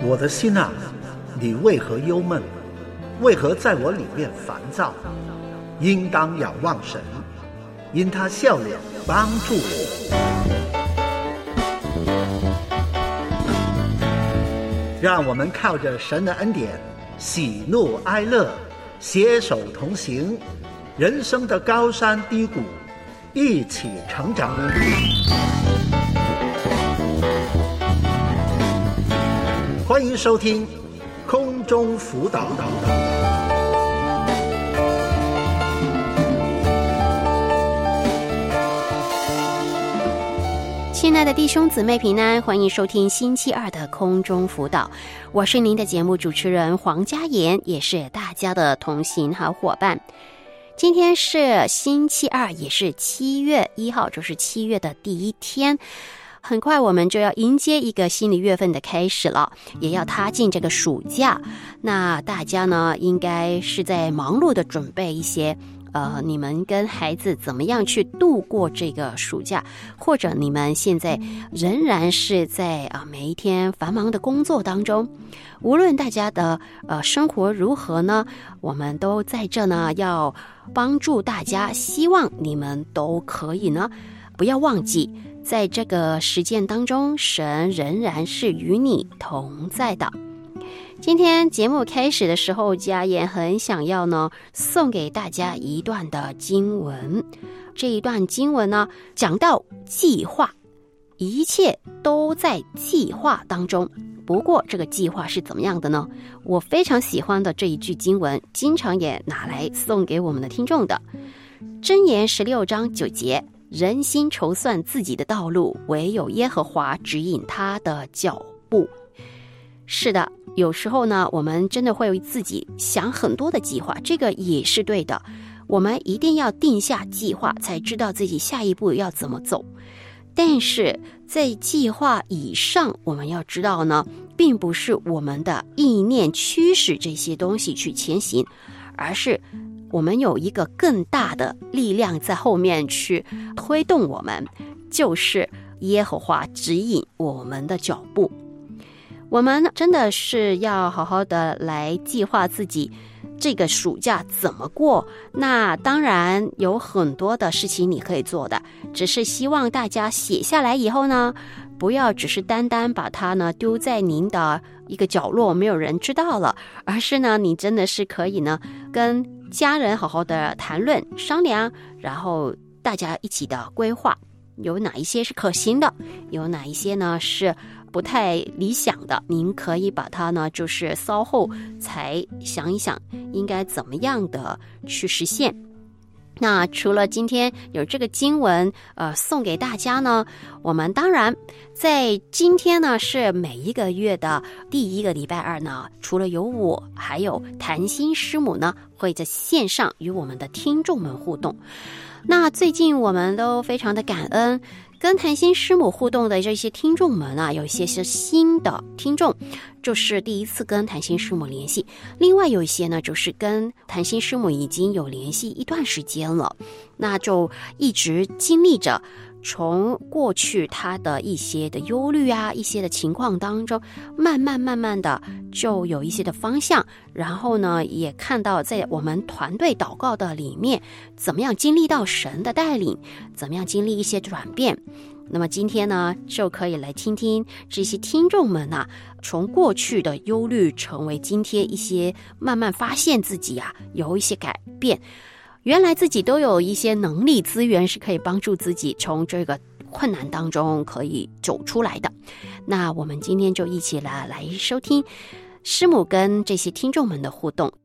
我的心啊，你为何忧闷？为何在我里面烦躁？应当仰望神，因他笑脸帮助我。让我们靠着神的恩典，喜怒哀乐，携手同行，人生的高山低谷，一起成长。欢迎收听空中辅导。 亲爱的弟兄姊妹平安，欢迎收听星期二的空中辅导，我是您的节目主持人黄嘉妍，也是大家的同行好伙伴。今天是星期二，也是7月1号，就是7月的第一天。很快我们就要迎接一个新的月份的开始了，也要踏进这个暑假。那大家呢，应该是在忙碌的准备一些你们跟孩子怎么样去度过这个暑假，或者你们现在仍然是在每一天繁忙的工作当中。无论大家的生活如何呢，我们都在这呢，要帮助大家，希望你们都可以呢，不要忘记在这个实践当中，神仍然是与你同在的。今天节目开始的时候，嘉妍很想要呢送给大家一段的经文。这一段经文呢，讲到计划，一切都在计划当中。不过这个计划是怎么样的呢？我非常喜欢的这一句经文，经常也拿来送给我们的听众的。箴言16章9节，人心筹算自己的道路，唯有耶和华指引他的脚步。是的，有时候呢，我们真的会为自己想很多的计划，这个也是对的。我们一定要定下计划，才知道自己下一步要怎么走。但是在计划以上，我们要知道呢，并不是我们的意念驱使这些东西去前行，而是我们有一个更大的力量在后面去推动我们，就是耶和华指引我们的脚步。我们真的是要好好的来计划自己这个暑假怎么过。那当然有很多的事情你可以做的，只是希望大家写下来以后呢，不要只是单单把它呢丢在您的一个角落，没有人知道了，而是呢你真的是可以呢跟家人好好的谈论商量，然后大家一起的规划，有哪一些是可行的，有哪一些呢是不太理想的，您可以把它呢就是稍后才想一想应该怎么样的去实现。那除了今天有这个经文送给大家呢，我们当然在今天呢是每一个月的第一个礼拜二呢，除了有我还有谭心师母呢会在线上与我们的听众们互动。那最近我们都非常的感恩，跟谭心师母互动的这些听众们啊，有一些是新的听众，就是第一次跟谭心师母联系，另外有一些呢就是跟谭心师母已经有联系一段时间了，那就一直经历着从过去他的一些的忧虑啊，一些的情况当中，慢慢的就有一些的方向，然后呢也看到在我们团队祷告的里面，怎么样经历到神的带领，怎么样经历一些转变。那么今天呢，就可以来听听这些听众们啊，从过去的忧虑成为今天一些慢慢发现自己啊有一些改变，原来自己都有一些能力资源是可以帮助自己从这个困难当中可以走出来的。那我们今天就一起来收听师母跟这些听众们的互动。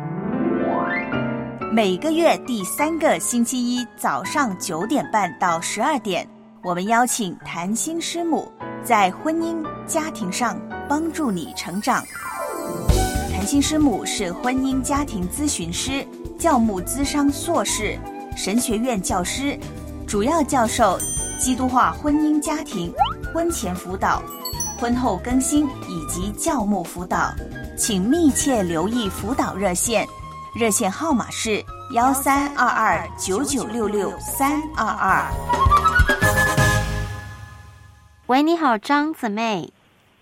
每个月第3个星期一早上9点半到12点，我们邀请谭心师母在婚姻家庭上帮助你成长。谭心师母是婚姻家庭咨询师、教牧咨商硕士、神学院教师，主要教授基督化婚姻家庭、婚前辅导、婚后更新以及教牧辅导，请密切留意辅导热线，热线号码是132299662322。 喂，你好，张姊妹。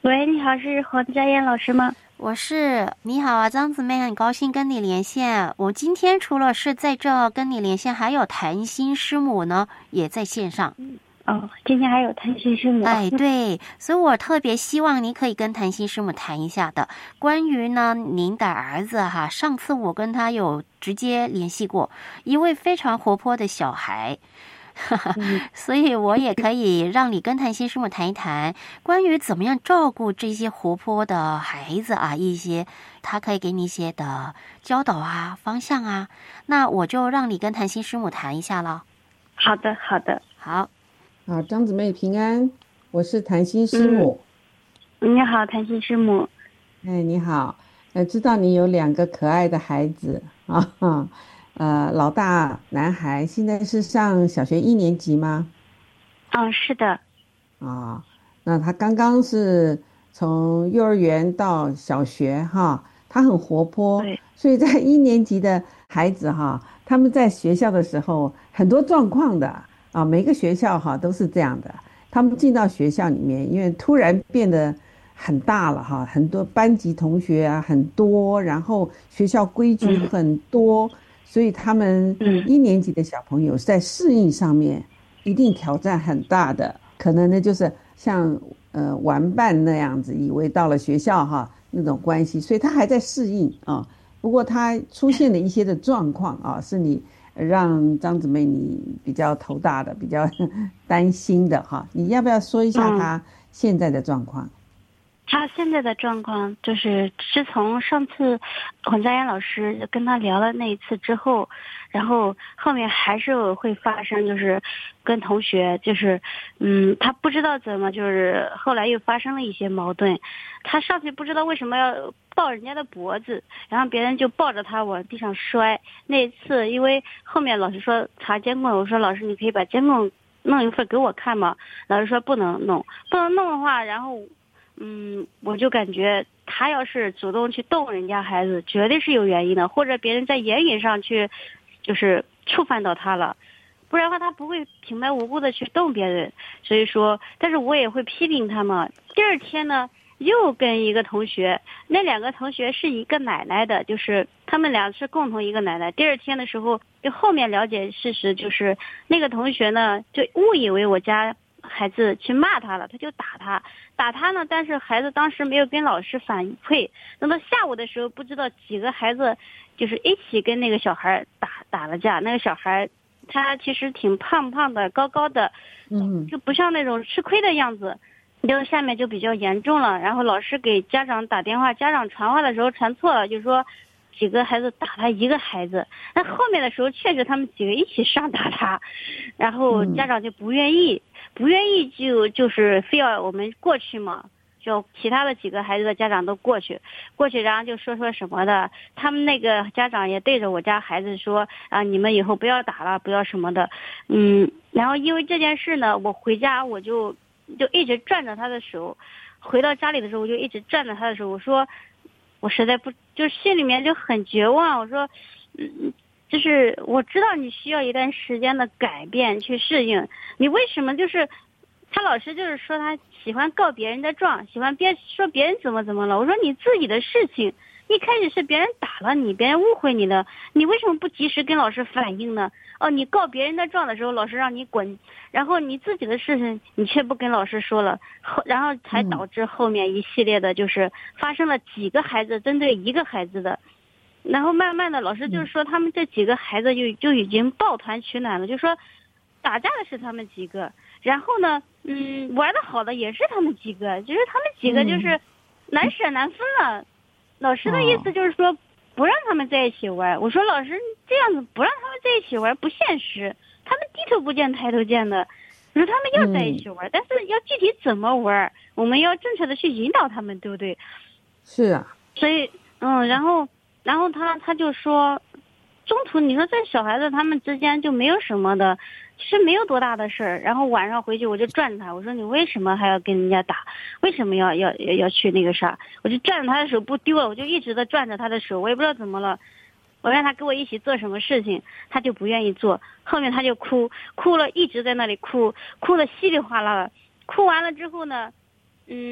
喂，你好，是黄佳燕老师吗？ 我是，你好啊，张姊妹，很高兴跟你连线。我今天除了是在这跟你连线，还有谈心师母呢，也在线上。 哦，今天还有谈心师母。 哎，对，所以我特别希望你可以跟谈心师母谈一下的，关于呢您的儿子哈，上次我跟他有直接联系过，一位非常活泼的小孩。所以我也可以让你跟谈心师母谈一谈关于怎么样照顾这些活泼的孩子啊，一些他可以给你一些的教导啊、方向啊，那我就让你跟谈心师母谈一下了。 好的，好的， 好， 张姊妹平安，我是谈心师母。 你好，谈心师母。 哎，你好，知道你有2个可爱的孩子啊。老大男孩现在是上小学1年级吗？ 是的。 那他刚刚是从幼儿园到小学哈，他很活泼，所以在1年级的孩子哈，他们在学校的时候很多状况的啊，每个学校哈都是这样的。他们进到学校里面，因为突然变得很大了哈，很多班级同学啊很多，然后学校规矩很多。所以他们1年级的小朋友在适应上面一定挑战很大的，可能呢就是像玩伴那样子，以为到了学校哈那种关系，所以他还在适应啊。不过他出现了一些的状况啊，是你让张姊妹你比较头大的、比较担心的哈。你要不要说一下他现在的状况？ 他现在的状况就是自从上次黄佳燕老师跟他聊了那一次之后，然后后面还是会发生，就是跟同学就是他不知道怎么，就是后来又发生了一些矛盾。他上去不知道为什么要抱人家的脖子，然后别人就抱着他往地上摔。那一次因为后面老师说查监控，我说老师你可以把监控弄一份给我看吗？老师说不能弄的话，然后我就感觉他要是主动去动人家孩子，绝对是有原因的，或者别人在言语上去就是触犯到他了，不然的话他不会平白无故的去动别人。所以说，但是我也会批评他嘛。第二天呢，又跟一个同学，那2个同学是一个奶奶的，就是他们俩是共同一个奶奶。第二天的时候，就后面了解事实，就是那个同学呢就误以为我家孩子去骂他了，他就打他呢，但是孩子当时没有跟老师反馈。等到下午的时候，不知道几个孩子就是一起跟那个小孩打了架。那个小孩他其实挺胖的，高高的，就不像那种吃亏的样子。就下面就比较严重了，然后老师给家长打电话，家长传话的时候传错了，就说几个孩子打他一个孩子。那后面的时候确实他们几个一起上打他，然后家长就不愿意就是非要我们过去嘛，就其他的几个孩子的家长都过去，然后就说什么的。他们那个家长也对着我家孩子说啊，你们以后不要打了，不要什么的。然后因为这件事呢，我回家我就一直攥着他的手，回到家里的时候我就一直攥着他的手，我说我实在不，就是心里面就很绝望。我说就是我知道你需要一段时间的改变去适应，你为什么就是他老师就是说他喜欢告别人的状，喜欢说别人怎么了。我说你自己的事情一开始是别人打了你，别人误会你了，你为什么不及时跟老师反映呢？你告别人的状的时候老师让你滚，然后你自己的事情你却不跟老师说了，然后才导致后面一系列的就是发生了几个孩子针对一个孩子的。然后慢慢的老师就是说他们这几个孩子就已经抱团取暖了，就说打架的是他们几个，然后呢玩的好的也是他们几个，就是他们几个就是难舍难分了。老师的意思就是说不让他们在一起玩。我说老师这样子不让他们在一起玩不现实，他们低头不见抬头见的。我说他们要在一起玩，但是要具体怎么玩，我们要正确的去引导他们，对不对？ 是啊。 所以然后他就说中途你说这小孩子他们之间就没有什么的，其实没有多大的事儿。然后晚上回去我就转他，我说你为什么还要跟人家打，为什么要去那个啥？我就转着他的手不丢了，我就一直在转着他的手，我也不知道怎么了。我让他跟我一起做什么事情，他就不愿意做。后面他就哭了，一直在那里哭得稀里哗啦的。哭完了之后呢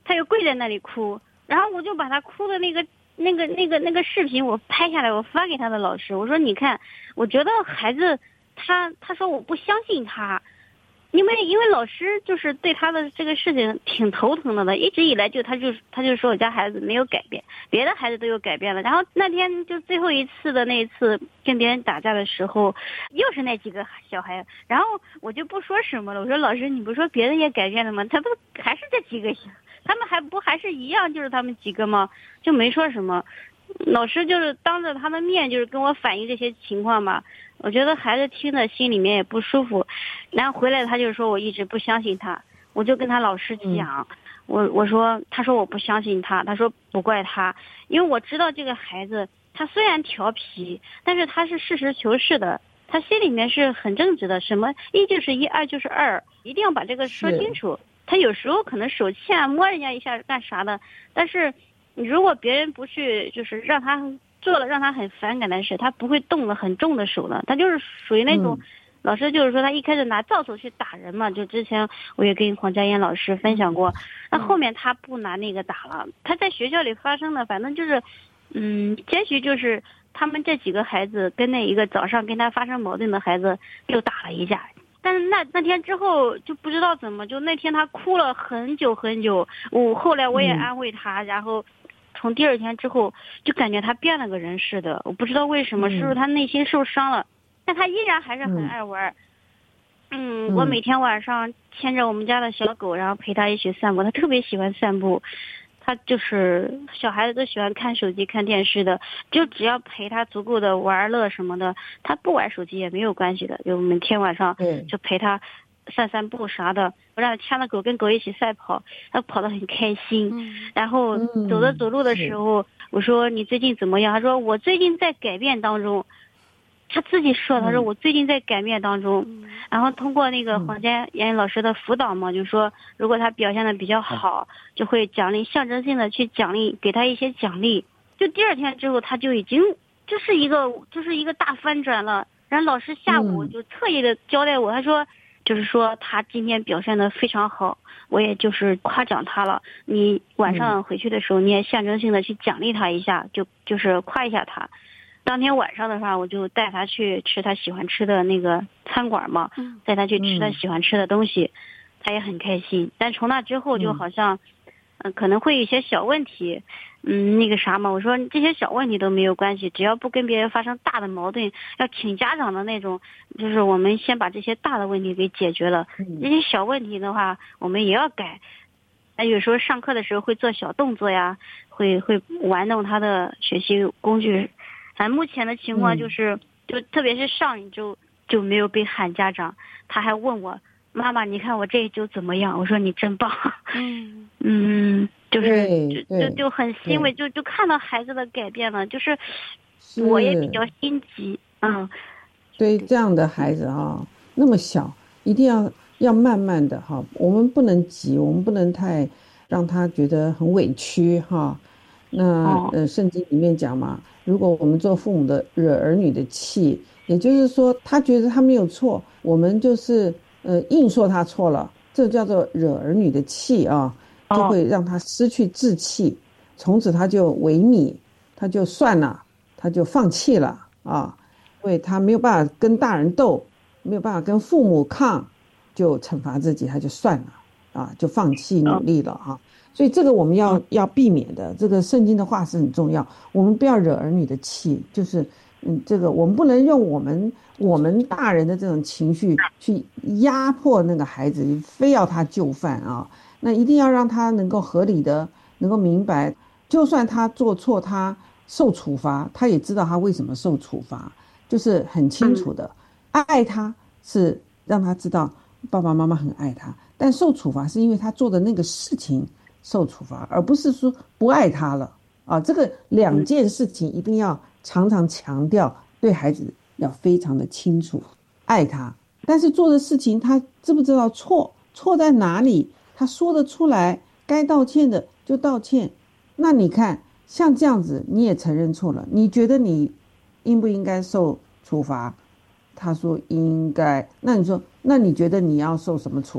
他又跪在那里哭，然后我就把他哭的那个视频我拍下来，我发给他的老师，我说你看，我觉得孩子他说我不相信他。因为老师就是对他的这个事情挺头疼的，一直以来他就说我家孩子没有改变，别的孩子都有改变了。然后那天就最后一次的那一次跟别人打架的时候，又是那几个小孩，然后我就不说什么了。我说老师，你不说别人也改变了吗？他不还是这几个，他们还是一样，就是他们几个吗？就没说什么。老师就是当着他的面就是跟我反映这些情况嘛，我觉得孩子听着心里面也不舒服，然后回来他就说我一直不相信他，我就跟他老师讲，我说他说我不相信他，他说不怪他，因为我知道这个孩子他虽然调皮，但是他是实事求是的，他心里面是很正直的，什么一就是一，二就是二，一定要把这个说清楚。他有时候可能手欠摸人家一下干啥的，但是如果别人不去就是让他做了让他很反感的事，他不会动了很重的手的，他就是属于那种，老师就是说他一开始拿皂手去打人嘛，就之前我也跟黄佳燕老师分享过，那后面他不拿那个打了，他在学校里发生的反正就是结局就是他们这几个孩子跟那一个早上跟他发生矛盾的孩子又打了一架。但是那天之后就不知道怎么，就那天他哭了很久很久，后来我也安慰他，然后从第二天之后就感觉他变了个人似的，我不知道为什么，是不是他内心受伤了，但他依然还是很爱玩。我每天晚上牵着我们家的小狗，然后陪他一起散步，他特别喜欢散步，他就是小孩子都喜欢看手机看电视的，就只要陪他足够的玩乐什么的，他不玩手机也没有关系的，就每天晚上就陪他散步啥的，我让他牵着狗跟狗一起赛跑，他跑得很开心。然后走路的时候，我说你最近怎么样？他说我最近在改变当中。他自己说，他说我最近在改变当中，然后通过那个黄佳燕老师的辅导嘛，就说如果他表现的比较好，就会奖励，象征性的去奖励，给他一些奖励。就第二天之后，他就已经就是一个大翻转了。然后老师下午就特意的交代我，他说就是说他今天表现的非常好，我也就是夸奖他了。你晚上回去的时候，你也象征性的去奖励他一下，就是夸一下他。当天晚上的话，我就带他去吃他喜欢吃的那个餐馆嘛，带他去吃他喜欢吃的东西，他也很开心。但从那之后就好像，可能会有一些小问题，那个啥嘛，我说这些小问题都没有关系，只要不跟别人发生大的矛盾，要请家长的那种，就是我们先把这些大的问题给解决了，这些小问题的话，我们也要改。有时候上课的时候会做小动作呀，会玩弄他的学习工具。目前的情况就是，就特别是上一周就没有被喊家长，他还问我妈妈，你看我这一周怎么样？我说你真棒。就很欣慰，就看到孩子的改变了，就是我也比较心急。 对这样的孩子那么小，一定要慢慢的我们不能急，我们不能太让他觉得很委屈那圣经里面讲嘛，如果我们做父母的惹儿女的气，也就是说他觉得他没有错，我们就是硬说他错了，这叫做惹儿女的气就会让他失去志气，从此他就萎靡，他就算了，他就放弃了因为他没有办法跟大人斗，没有办法跟父母抗，就惩罚自己，他就算了就放弃努力了所以这个我们要避免的，这个圣经的话是很重要，我们不要惹儿女的气，就是这个我们不能用我们大人的这种情绪去压迫那个孩子，非要他就范那一定要让他能够合理的能够明白，就算他做错，他受处罚，他也知道他为什么受处罚，就是很清楚的。爱他是让他知道爸爸妈妈很爱他，但受处罚是因为他做的那个事情受处罚，而不是说不爱他了这个两件事情一定要常常强调，对孩子要非常的清楚，爱他，但是做的事情他知不知道错在哪里，他说得出来，该道歉的就道歉。那你看像这样子你也承认错了，你觉得你应不应该受处罚？他说应该。那你说那你觉得你要受什么处罚？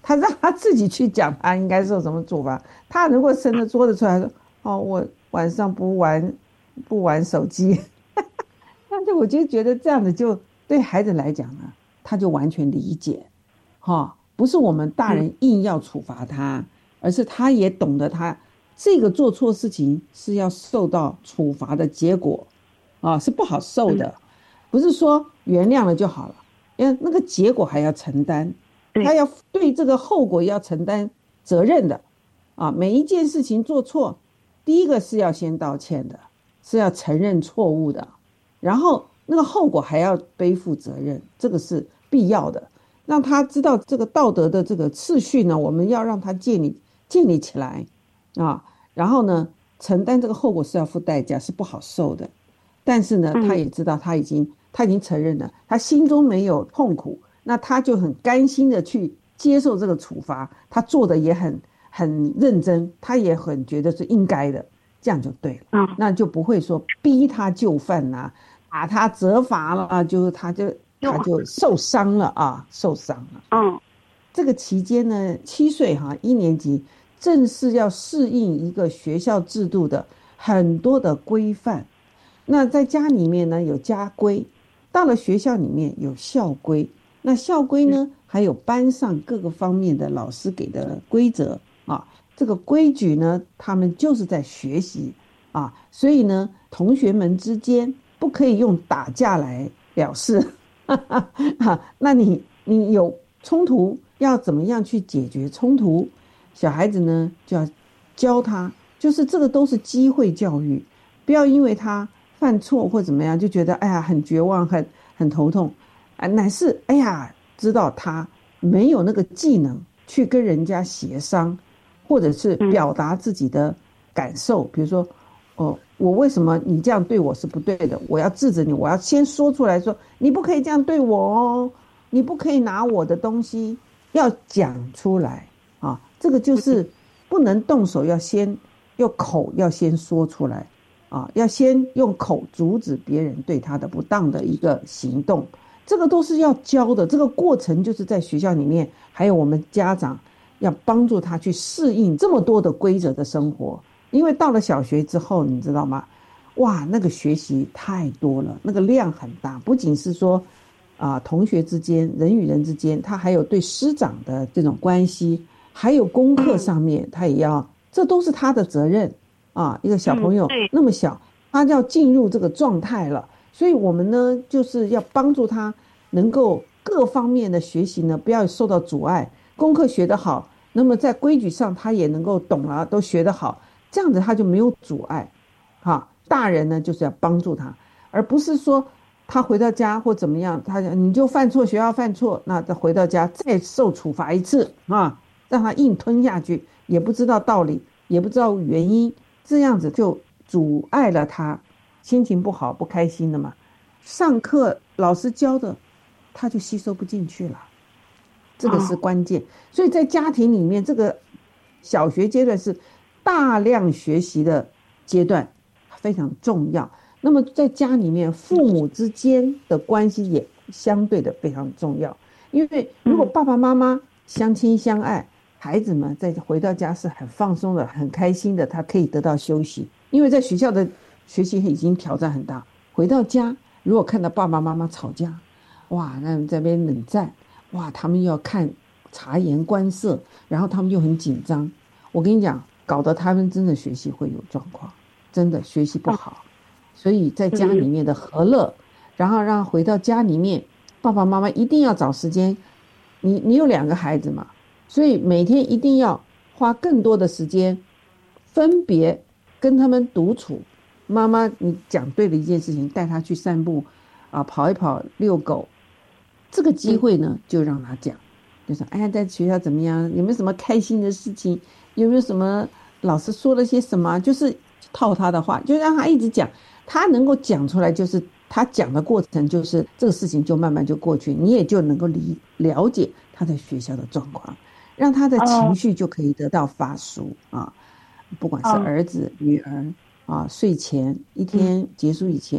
他让他自己去讲他应该受什么处罚。他如果伸着桌子出来说，我晚上不玩手机，那就我就觉得这样子就对孩子来讲呢，他就完全理解，不是我们大人硬要处罚他，而是他也懂得他这个做错事情是要受到处罚的结果，是不好受的，不是说原谅了就好了，因为那个结果还要承担，他要对这个后果要承担责任的，每一件事情做错，第一个是要先道歉的，是要承认错误的，然后那个后果还要背负责任，这个是必要的。让他知道这个道德的这个次序呢，我们要让他建立起来然后呢，承担这个后果是要付代价，是不好受的。但是呢，他也知道他已经承认了，他心中没有痛苦，那他就很甘心的去接受这个处罚，他做的也很认真，他也很觉得是应该的，这样就对了。那就不会说逼他就范把他责罚了他就受伤了受伤了。这个期间呢，7岁1年级正是要适应一个学校制度的很多的规范。那在家里面呢有家规，到了学校里面有校规。那校规呢还有班上各个方面的老师给的规则这个规矩呢，他们就是在学习所以呢，同学们之间不可以用打架来表示。那你有冲突要怎么样去解决冲突？小孩子呢就要教他，就是这个都是机会教育，不要因为他犯错或怎么样就觉得很绝望很头痛乃是知道他没有那个技能去跟人家协商，或者是表达自己的感受，比如说我为什么你这样对我是不对的，我要制止你，我要先说出来说你不可以这样对我你不可以拿我的东西，要讲出来这个就是不能动手，要先用口要先说出来要先用口阻止别人对他的不当的一个行动，这个都是要教的。这个过程就是在学校里面，还有我们家长要帮助他去适应这么多的规则的生活。因为到了小学之后，你知道吗？哇，那个学习太多了，那个量很大，不仅是说同学之间人与人之间，他还有对师长的这种关系，还有功课上面他也要，这都是他的责任一个小朋友那么小，他要进入这个状态了，所以我们呢就是要帮助他能够各方面的学习呢不要受到阻碍，功课学得好，那么在规矩上他也能够懂了，都学得好，这样子他就没有阻碍大人呢就是要帮助他，而不是说他回到家或怎么样，你就犯错，学校犯错，那他回到家再受处罚一次让他硬吞下去，也不知道道理，也不知道原因，这样子就阻碍了他，心情不好不开心的嘛。上课老师教的他就吸收不进去了，这个是关键。所以在家庭里面，这个小学阶段是大量学习的阶段，非常重要。那么在家里面，父母之间的关系也相对的非常重要，因为如果爸爸妈妈相亲相爱，孩子们在回到家是很放松的，很开心的，他可以得到休息。因为在学校的学习已经挑战很大，回到家如果看到爸爸妈妈吵架，哇，那在那边冷战，哇，他们要看察言观色，然后他们就很紧张。我跟你讲，搞得他们真的学习会有状况，真的学习不好。所以在家里面的和乐，然后让回到家里面，爸爸妈妈一定要找时间。你有2个孩子嘛，所以每天一定要花更多的时间，分别跟他们独处。妈妈，你讲对了一件事情，带他去散步跑一跑，遛狗。这个机会呢，就让他讲，就说在学校怎么样，有没有什么开心的事情，有没有什么老师说了些什么，就是套他的话，就让他一直讲。他能够讲出来，就是他讲的过程，就是这个事情就慢慢就过去，你也就能够了解他在学校的状况，让他的情绪就可以得到发抒不管是儿子女儿睡前一天结束以前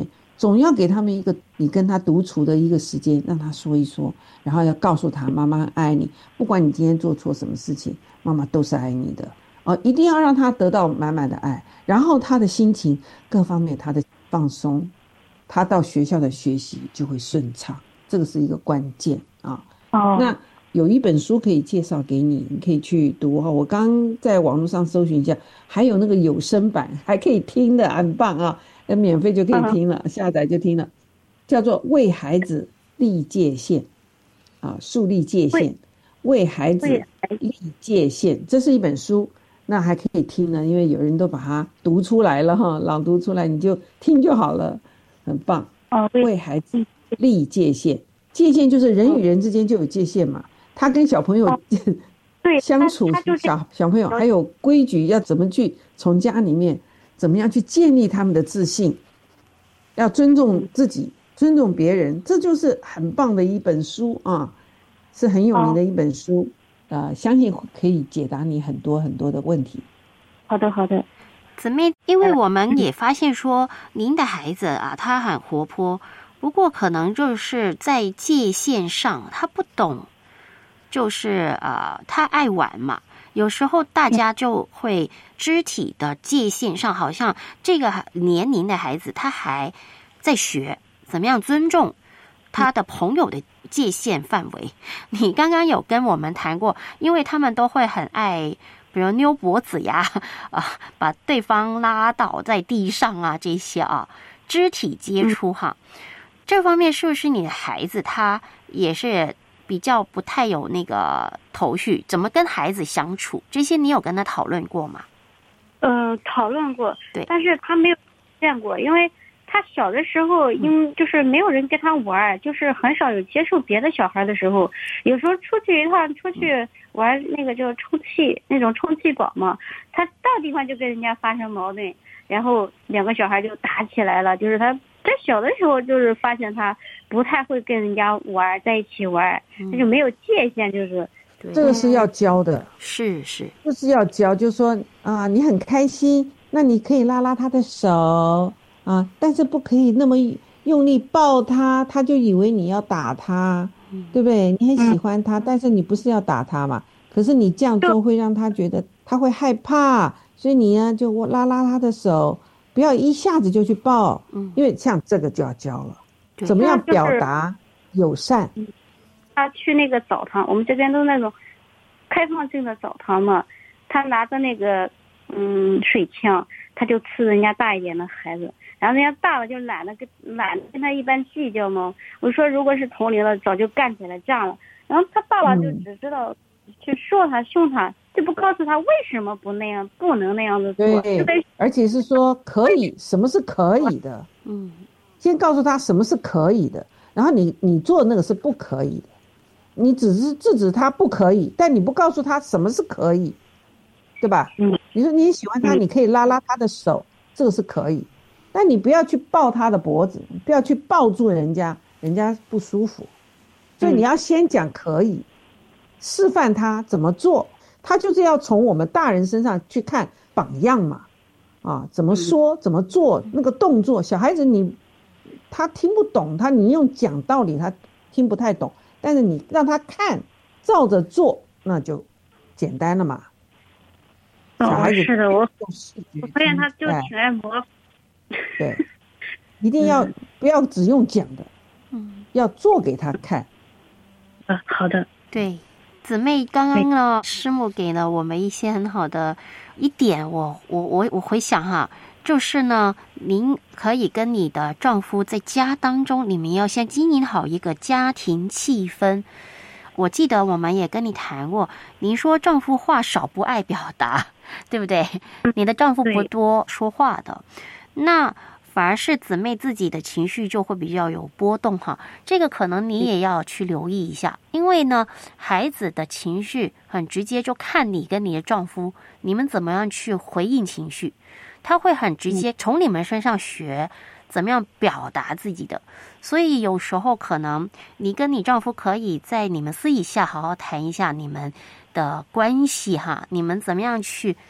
总要给他们一个你跟他独处的一个时间，让他说一说，然后要告诉他妈妈爱你，不管你今天做错什么事情，妈妈都是爱你的一定要让他得到满满的爱，然后他的心情各方面他的放松，他到学校的学习就会顺畅，这个是一个关键那有一本书可以介绍给你，你可以去读我刚在网络上搜寻一下，还有那个有声版还可以听的，很棒免费就可以听了，下载就听了，叫做为孩子立界限树立界限，为孩子立界限，这是一本书，那还可以听呢，因为有人都把它读出来了朗读出来，你就听就好了，很棒为孩子立界限，界限就是人与人之间就有界限嘛，他跟小朋友相处，小朋友还有规矩，要怎么去从家里面怎么样去建立他们的自信，要尊重自己，尊重别人，这就是很棒的一本书是很有名的一本书相信可以解答你很多很多的问题。 好的好的， 姊妹，因为我们也发现说您的孩子他很活泼，不过可能就是在界限上他不懂，就是他爱玩嘛，有时候大家就会肢体的界限上，好像这个年龄的孩子他还在学怎么样尊重他的朋友的界限范围。你刚刚有跟我们谈过，因为他们都会很爱比如扭脖子呀把对方拉倒在地上这些肢体接触这方面是不是你的孩子他也是比较不太有那个头绪，怎么跟孩子相处，这些你有跟他讨论过吗？ 讨论过， 对， 但是他没有见过，因为他小的时候就是没有人跟他玩，就是很少有接触别的小孩的时候，有时候出去一趟出去玩那个叫充气那种充气宝嘛，他到地方就跟人家发生矛盾，然后两个小孩就打起来了，就是他在小的时候就是发现他不太会跟人家玩，在一起玩他就没有界限，就是这个是要教的， 是就是要教，就是说你很开心，那你可以拉拉他的手但是不可以那么用力抱他，他就以为你要打他对不对？你很喜欢他但是你不是要打他嘛，可是你这样做会让他觉得他会害怕，所以你呢就拉拉他的手，不要一下子就去抱因为像这个就要教了怎么样表达友善他去那个澡堂，我们这边都那种开放性的澡堂嘛，他拿着那个水枪，他就呲人家大一点的孩子，然后人家大了就懒得跟他一般计较嘛。我说如果是同龄的早就干起来仗了，然后他爸爸就只知道去说他凶他，就不告诉他为什么不那样，不能那样子做。 对，而且是说可以，什么是可以的先告诉他什么是可以的，然后你做那个是不可以的，你只是制止他不可以，但你不告诉他什么是可以，对吧你说你喜欢他你可以拉拉他的手，这个是可以，但你不要去抱他的脖子，不要去抱住人家不舒服，所以你要先讲可以示范他怎么做，他就是要从我们大人身上去看榜样嘛怎么说怎么做那个动作，小孩子他听不懂，你用讲道理他听不太懂，但是你让他看照着做那就简单了嘛小孩子是的，我发现他就挺爱模仿对一定要不要只用讲的要做给他看好的， 对，姊妹刚刚呢师母给了我们一些很好的一点，我回想就是呢您可以跟你的丈夫在家当中，你们要先经营好一个家庭气氛。我记得我们也跟你谈过，您说丈夫话少不爱表达，对不对？你的丈夫不多说话的，那反而是姊妹自己的情绪就会比较有波动这个可能你也要去留意一下，因为呢孩子的情绪很直接，就看你跟你的丈夫你们怎么样去回应情绪，他会很直接从你们身上学怎么样表达自己的。所以有时候可能你跟你丈夫可以在你们私底下好好谈一下你们的关系你们怎么样去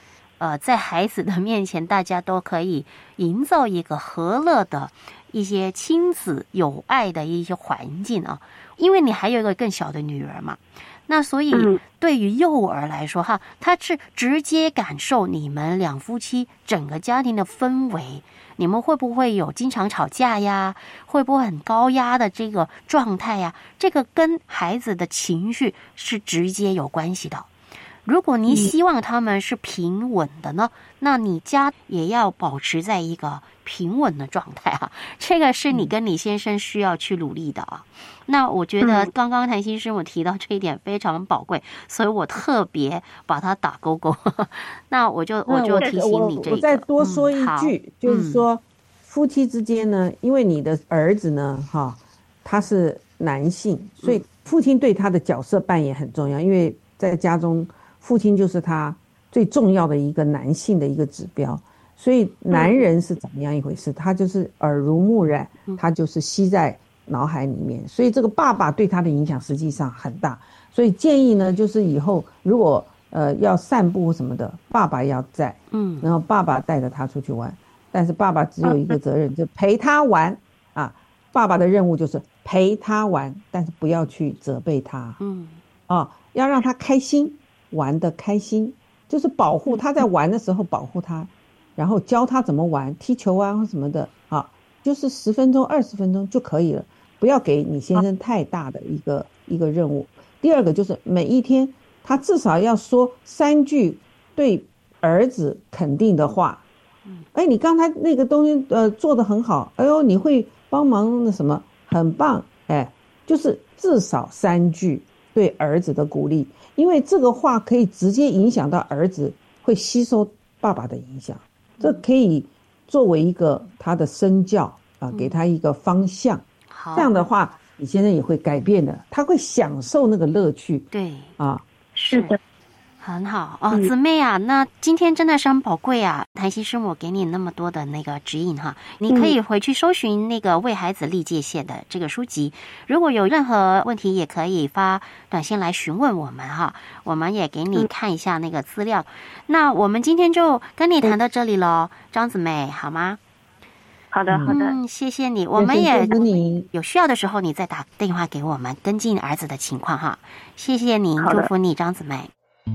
在孩子的面前，大家都可以营造一个和乐的一些亲子有爱的一些环境啊。因为你还有一个更小的女儿嘛，那所以对于幼儿来说哈，他是直接感受你们两夫妻整个家庭的氛围。你们会不会有经常吵架呀？会不会很高压的这个状态呀？这个跟孩子的情绪是直接有关系的。如果你希望他们是平稳的呢，那你家也要保持在一个平稳的状态啊。这个是你跟你先生需要去努力的啊。那我觉得刚刚谭心师母提到这一点非常宝贵，所以我特别把它打勾勾。那我就提醒你这个。 我再多说一句，就是说夫妻之间呢，因为你的儿子呢，他是男性，所以父亲对他的角色扮演很重要，因为在家中父亲就是他最重要的一个男性的一个指标。所以男人是怎么样一回事，他就是耳濡目染，他就是吸在脑海里面，所以这个爸爸对他的影响实际上很大。所以建议呢，就是以后如果要散步什么的，爸爸要在，然后爸爸带着他出去玩，但是爸爸只有一个责任，就陪他玩啊。爸爸的任务就是陪他玩，但是不要去责备他，要让他开心，玩得开心，就是保护他，在玩的时候保护他，然后教他怎么玩，踢球啊或什么的啊，就是10分钟20分钟就可以了，不要给你先生太大的一个任务。第二个就是每一天他至少要说3句对儿子肯定的话。哎，你刚才那个东西做得很好，哎呦，你会帮忙那什么，很棒，哎，就是至少3句对儿子的鼓励，因为这个话可以直接影响到儿子会吸收爸爸的影响，这可以作为一个他的身教啊，给他一个方向。这样的话，你先生也会改变的，他会享受那个乐趣。 对啊， 是的。 很好哦，姊妹啊，那今天真的是很宝贵啊，谭心师母给你那么多的那个指引哈，你可以回去搜寻那个为孩子立界限的这个书籍，如果有任何问题也可以发短信来询问我们哈，我们也给你看一下那个资料。那我们今天就跟你谈到这里咯，张姊妹好吗？ 好的好的， 谢谢你，我们也有需要的时候你再打电话给我们跟进儿子的情况哈，谢谢你，祝福你张姊妹。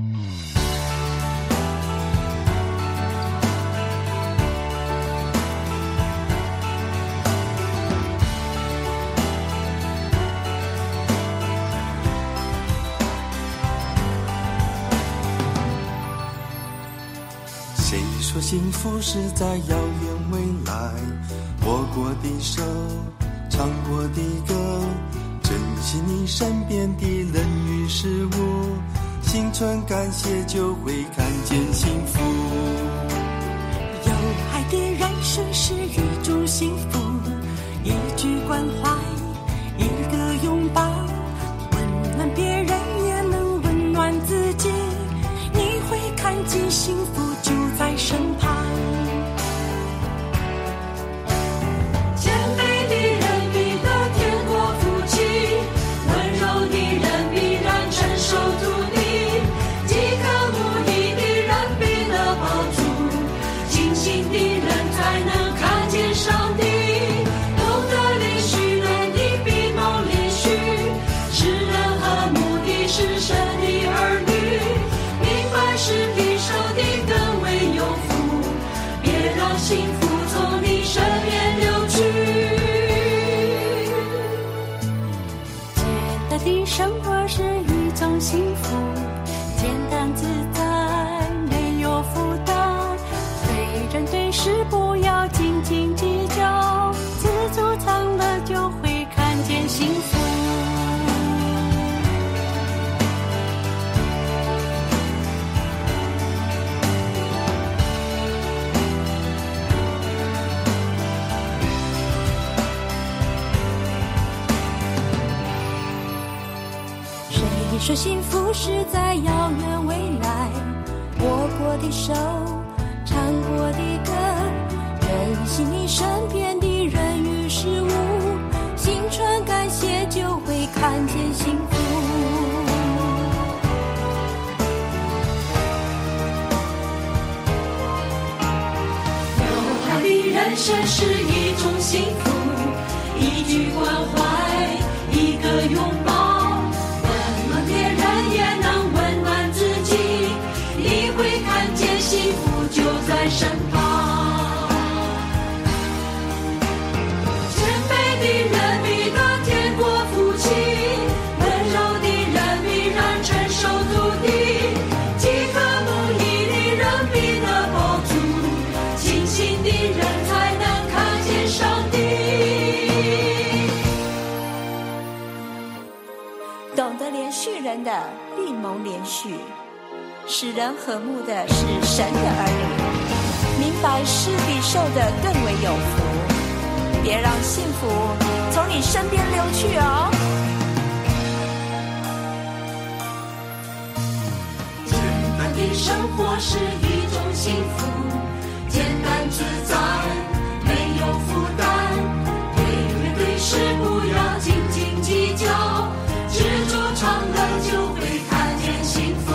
谁说幸福是在遥远未来？握过的手，唱过的歌，珍惜你身边的人与事物，心存感谢就会看见幸福。 有爱的人生是一种幸福，一句关怀，一个拥抱，温暖别人也能温暖自己，你会看见幸福就在身旁。幸福从你身边流去，简单的生活是一种幸福，简单自在没有负担，对人对事不要斤斤计较，知足常乐就会看见幸福。说幸福是在遥远未来，握过的手，唱过的歌，珍惜你身边的人与事物，心存感谢就会看见幸福。 人生是一种幸福，一句关怀，一个拥抱，温暖别人也能温暖自己，你会看见幸福就在身旁。谦卑的人民的天国福气，温柔的人民让承受土地，饥渴慕义的人民的饱足，清醒的人才能看见上帝。 懂得连续人的必蒙连续，使人和睦的是神的儿女，明白施比受的更为有福。别让幸福从你身边流去哦。 简单的生活是一种幸福，简单自在，没有负担，对人对事不要斤斤计较，知足常乐就会看见幸福。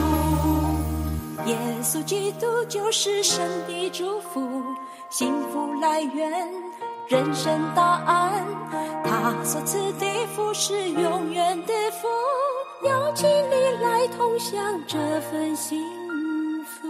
耶稣基督就是神的祝福，幸福来源，人生答案，他所赐的福是永远的福，邀请你来同享这份幸福。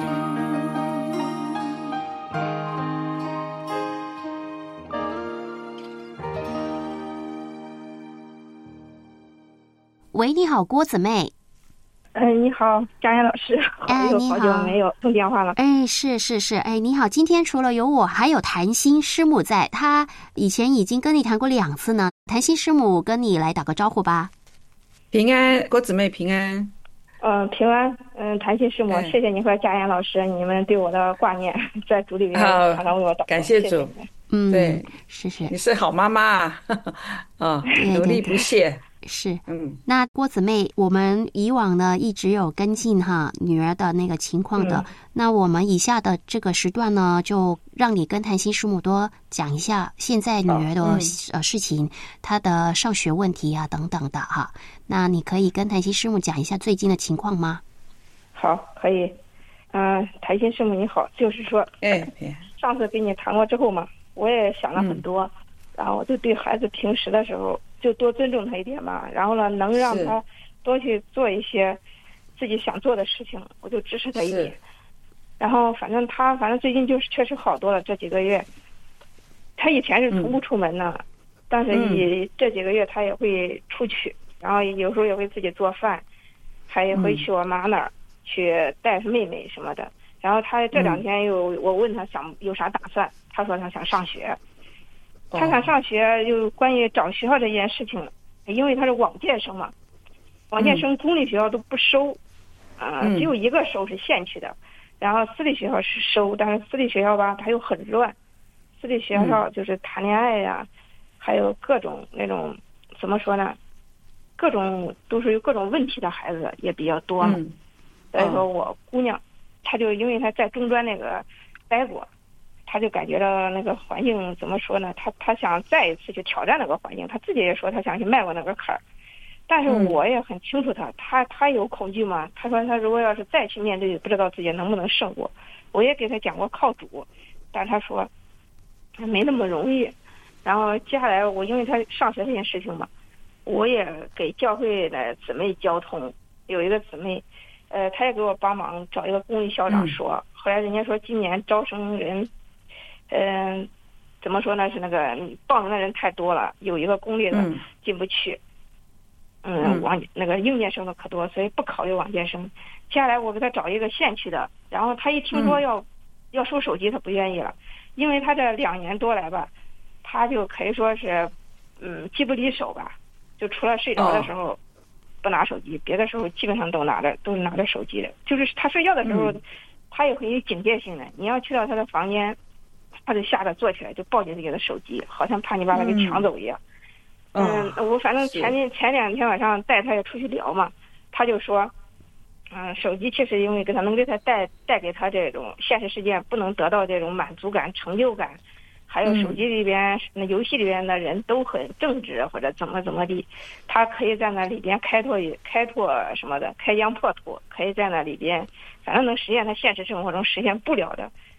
喂，你好，郭姊妹。 你好，佳妍老师，好久没有通电话了。 是，你好，今天除了有我，还有谭心师母在，她以前已经跟你谈过2次呢。谭心师母跟你来打个招呼吧。 平安，郭姊妹平安。 平安，谭心师母，谢谢你和佳妍老师，你们对我的挂念，在主里面常常为我祷告， 感谢主。对， 是， 你是好妈妈啊，努力不懈。 是，那郭姊妹，我们以往呢一直有跟进女儿的那个情况的，那我们以下的这个时段呢，就让你跟谭心师母多讲一下现在女儿的事情，她的上学问题啊等等的哈。那你可以跟谭心师母讲一下最近的情况吗？ 好，可以。谭心师母你好，就是说，上次跟你谈过之后嘛，我也想了很多，然后我就对孩子平时的时候就多尊重他一点嘛，然后呢，能让他多去做一些自己想做的事情，我就支持他一点。然后反正最近就是确实好多了，这几个月，他以前是从不出门的，但是这几个月他也会出去，然后有时候也会自己做饭，他也会去我妈那儿去带妹妹什么的。然后他这2天我问他有啥打算，他说他想上学。他想上学，就关于找学校这件事情，因为他是往届生嘛，往届生公立学校都不收，只有一个收是县区的，然后私立学校是收，但是私立学校吧，它又很乱，私立学校就是谈恋爱呀，还有各种那种怎么说呢，各种都是有各种问题的孩子也比较多嘛。所以说我姑娘，她就因为她在中专那个待过。他就感觉到那个环境怎么说呢？他想再一次去挑战那个环境，他自己也说他想去迈过那个坎儿，但是我也很清楚他有恐惧嘛。他说他如果要是再去面对，不知道自己能不能胜过。我也给他讲过靠主，但他说没那么容易。然后接下来我因为他上学这件事情嘛，我也给教会的姊妹交通，有一个姊妹，他也给我帮忙找一个公立校长说，后来人家说今年招生人。怎么说呢？是那个报名的人太多了，有一个公立的进不去，那个应届生的可多，所以不考虑往届生。接下来我给他找一个县区的，然后他一听说要收手机，他不愿意了，因为他这2年多来吧，他就可以说是机不离手吧，就除了睡着的时候不拿手机，别的时候基本上都是拿着手机的。就是他睡觉的时候，他也会有警戒性的，你要去到他的房间。他就吓得坐起来，就抱紧自己的手机，好像怕你把他给抢走一样。我反正前2天晚上带他也出去聊嘛，他就说，手机确实因为能给他带给他这种现实世界不能得到这种满足感、成就感，还有手机里边那游戏里边的人都很正直或者怎么地，他可以在那里边开拓什么的，开疆破土，可以在那里边反正能实现他现实生活中实现不了的。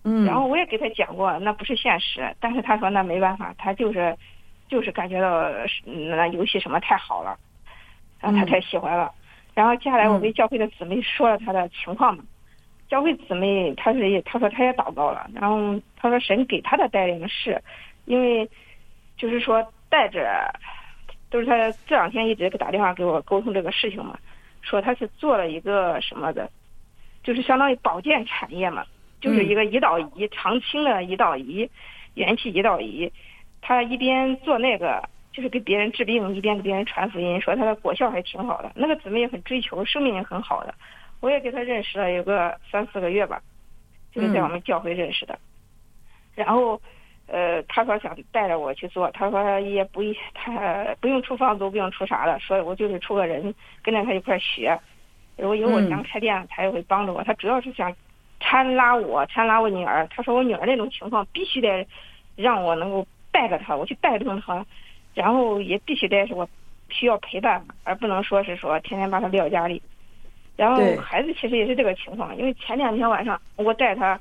然后我也给他讲过，那不是现实，但是他说那没办法，他就是感觉到那游戏什么太好了，然后他太喜欢了。然后接下来我给教会的姊妹说了他的情况嘛，教会姊妹他说他也祷告了，然后他说神给他的带领是，因为就是说带着，都是他这2天一直打电话给我沟通这个事情嘛，说他是做了一个什么的，就是相当于保健产业嘛，就是一个胰岛仪，长青的胰岛仪，元气胰岛仪，他一边做那个就是给别人治病，一边给别人传福音，说他的果效还挺好的。那个姊妹也很追求，生命也很好的。我也给他认识了有个3-4个月吧，就是在我们教会认识的。然后，他说想带着我去做，他说他不用出房租，不用出啥的，说我就是出个人跟着他一块学。如果有我想开店，他也会帮着我。他主要是想搀拉我女儿。他说我女儿那种情况必须得让我能够带着她，我去带动她。然后也必须得是我需要陪伴，而不能说是说天天把他撂家里。然后孩子其实也是这个情况，因为前2天晚上我带他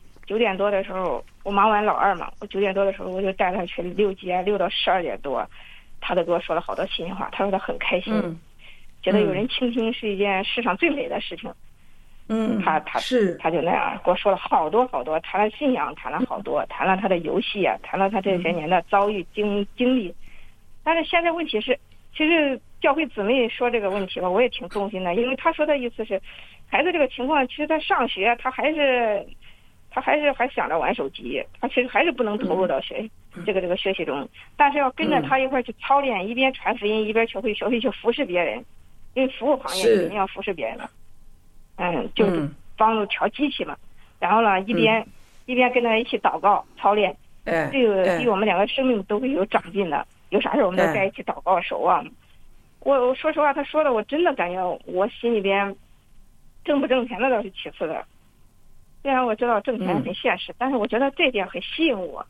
9点多的时候，我忙完老二嘛，我9点多的时候我就带他去溜街，溜到12点多，他都给我说了好多心里话。他说他很开心，觉得有人倾听是一件世上最美的事情。他就那样给我说了好多好多，谈了信仰，谈了好多，谈了他的游戏啊，谈了他这些年的遭遇经历。但是现在问题是，其实教会姊妹说这个问题吧，我也挺动心的，因为他说的意思是，孩子这个情况，其实他上学，他还想着玩手机，他其实还是不能投入到这个学习中，但是要跟着他一块去操练，一边传福音，一边学会去服侍别人，因为服务行业肯定要服侍别人的，就是帮助调机器嘛，然后呢，一边跟他一起祷告操练，对我们2个生命都会有长进的。有啥事我们都在一起祷告守望。我说实话，他说的我真的感觉我心里边挣不挣钱的倒是其次的。虽然我知道挣钱很现实，但是我觉得这点很吸引我。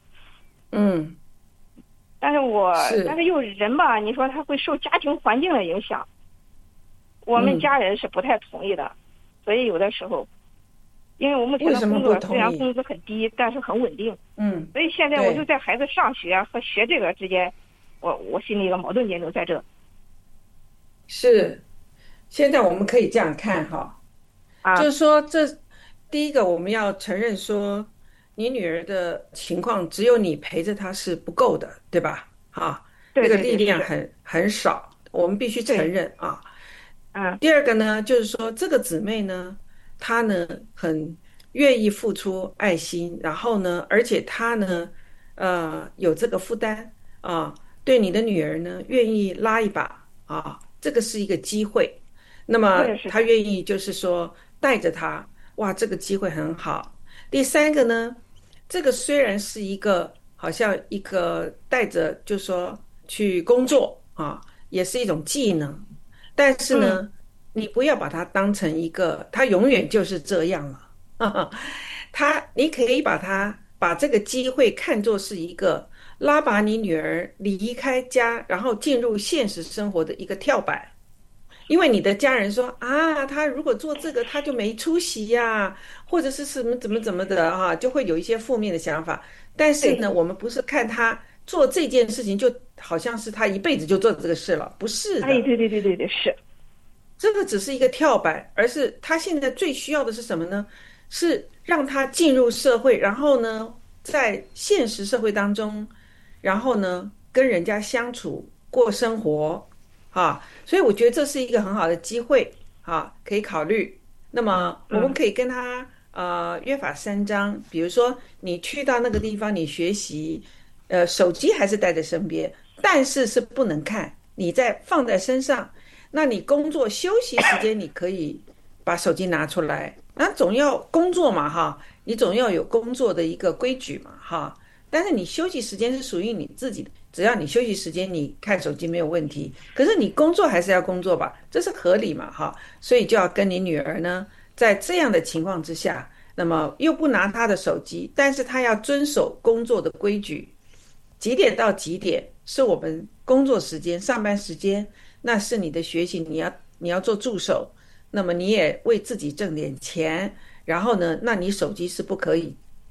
但是又人吧，你说他会受家庭环境的影响，我们家人是不太同意的，所以有的时候，因为我目前的工作虽然工资很低，但是很稳定。所以现在我就在孩子上学和学这个之间。我心里一个矛盾点就在这。 是，现在我们可以这样看哈，就是说第一个我们要承认说，你女儿的情况只有你陪着她是不够的，对吧？这个力量很少，我们必须承认啊。第二个呢，就是说这个姊妹呢，她呢很愿意付出爱心，然后呢，而且她呢，有这个负担啊。对你的女儿呢，愿意拉一把啊，这个是一个机会。那么她愿意就是说带着她，哇，这个机会很好。第三个呢，这个虽然是一个好像一个带着就是说去工作啊，也是一种技能，但是呢，你不要把它当成一个，它永远就是这样了。你可以把这个机会看作是一个拉拔你女儿离开家，然后进入现实生活的一个跳板。因为你的家人说啊，他如果做这个他就没出息呀，或者是什么怎么的就会有一些负面的想法。但是呢，我们不是看他做这件事情就好像是他一辈子就做这个事了，不是的。 对，是。 这个只是一个跳板，而是他现在最需要的是什么呢？是让他进入社会，然后呢，在现实社会当中，然后呢，跟人家相处过生活所以我觉得这是一个很好的机会可以考虑。那么我们可以跟他约法三章，比如说你去到那个地方你学习，手机还是带在身边，但是不能看，你放在身上。那你工作休息时间你可以把手机拿出来，那总要工作嘛你总要有工作的一个规矩嘛但是你休息时间是属于你自己的，只要你休息时间你看手机没有问题，可是你工作还是要工作吧，这是合理嘛所以就要跟你女儿呢，在这样的情况之下，那么又不拿她的手机，但是她要遵守工作的规矩，几点到几点是我们工作时间上班时间，那是你的学习，你要做助手，那么你也为自己挣点钱，然后呢，那你手机是不可以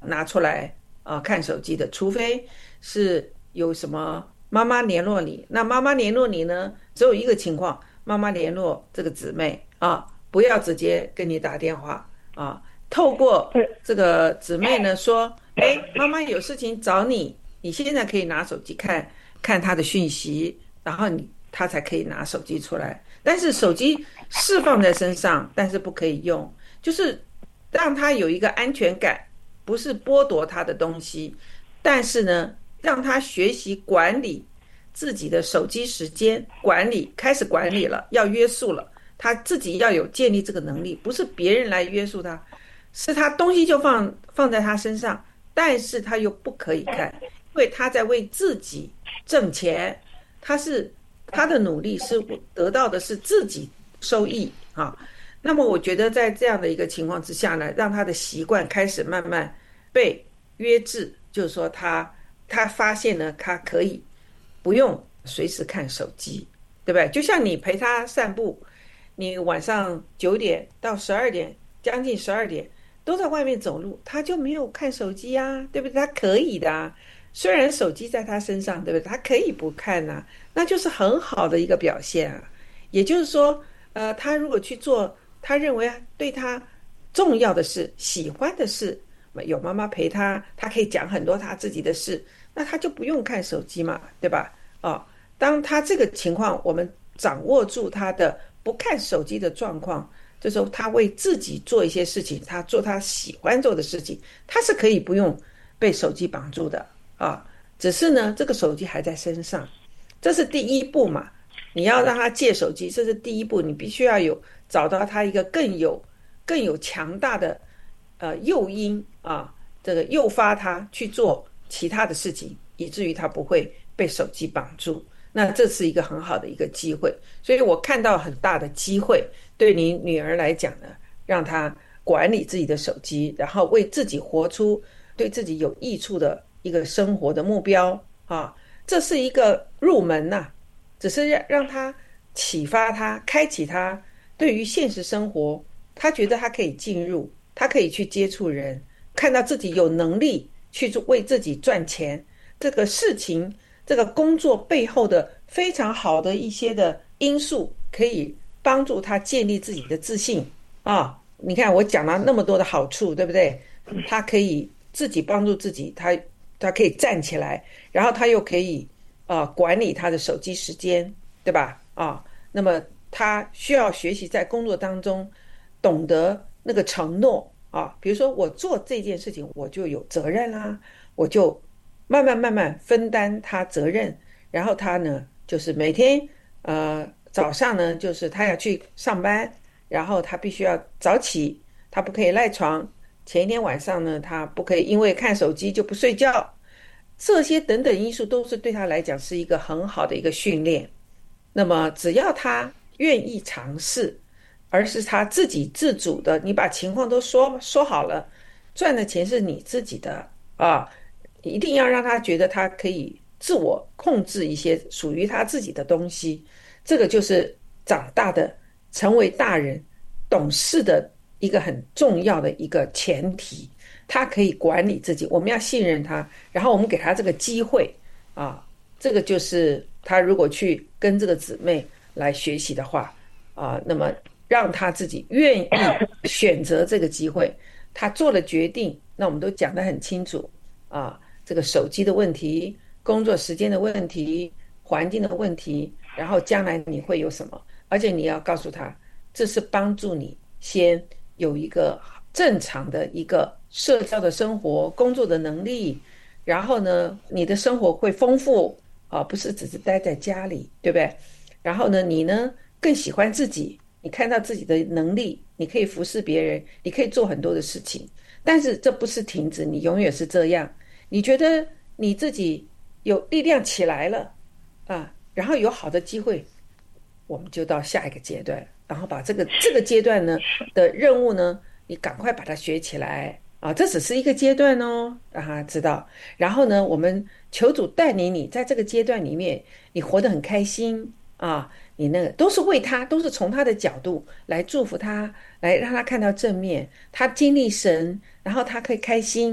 拿出来看手机的，除非是有什么妈妈联络你。那妈妈联络你呢，只有一个情况，妈妈联络这个姊妹不要直接跟你打电话透过这个姊妹呢说，妈妈有事情找你，你现在可以拿手机看看她的讯息，然后她才可以拿手机出来。但是手机是放在身上，但是不可以用，就是让她有一个安全感，不是剥夺她的东西，但是呢，让她学习管理自己的手机时间，开始管理了，要约束了，她自己要有建立这个能力，不是别人来约束她，是她东西就放在她身上，但是她又不可以看，因为她在为自己挣钱，她的努力是得到的是自己收益那么我觉得在这样的一个情况之下呢，让她的习惯开始慢慢被约制，就是说她发现呢，她可以不用随时看手机，对不对？就像你陪她散步，你晚上9点到12点，将近12点都在外面走路，她就没有看手机对不对？她可以的虽然手机在她身上，对不对？她可以不看那就是很好的一个表现也就是说她如果去做她认为对她重要的事，喜欢的事，有妈妈陪她，她可以讲很多她自己的事，那她就不用看手机嘛，对吧当她这个情况我们掌握住她的不看手机的状况，这时候她为自己做一些事情，她做她喜欢做的事情，她是可以不用被手机绑住的只是呢这个手机还在身上，这是第一步嘛。你要让他戒手机，这是第一步，你必须要找到他一个更有强大的诱因这个诱发他去做其他的事情，以至于他不会被手机绑住。那这是一个很好的一个机会，所以我看到很大的机会，对你女儿来讲呢，让她管理自己的手机，然后为自己活出对自己有益处的一个生活的目标这是一个入门只是让他启发他，开启他对于现实生活，他觉得他可以进入，他可以去接触人，看到自己有能力去为自己赚钱，这个事情这个工作背后的非常好的一些的因素，可以帮助他建立自己的自信你看我讲了那么多的好处，对不对？他可以自己帮助自己，他可以站起来，然后他又可以管理他的手机时间，对吧那么他需要学习在工作当中懂得那个承诺比如说我做这件事情我就有责任我就慢慢分担他责任，然后他呢就是每天早上呢就是他要去上班，然后他必须要早起，他不可以赖床，前一天晚上呢他不可以因为看手机就不睡觉，这些等等因素都是对他来讲是一个很好的一个训练。那么只要他愿意尝试，而是他自己自主的，你把情况都说好了，赚的钱是你自己的一定要让他觉得他可以自我控制一些属于他自己的东西，这个就是长大的成为大人懂事的一个很重要的一个前提，他可以管理自己，我们要信任他，然后我们给他这个机会这个就是他如果去跟这个姊妹来学习的话那么让他自己愿意选择这个机会，他做了决定，那我们都讲得很清楚这个手机的问题，工作时间的问题，环境的问题，然后将来你会有什么，而且你要告诉他，这是帮助你先有一个正常的一个社交的生活，工作的能力，然后呢你的生活会丰富不是只是待在家里，对不对？然后呢你呢更喜欢自己，你看到自己的能力，你可以服侍别人，你可以做很多的事情，但是这不是停止，你永远是这样，你觉得你自己有力量起来了然后有好的机会，我们就到下一个阶段，然后把这个阶段呢的任务呢你赶快把它学起来这只是一个阶段让他知道，然后呢我们求主带领你在这个阶段里面你活得很开心你那个都是为他，都是从他的角度来祝福他，来让他看到正面，他经历神，然后他可以开心，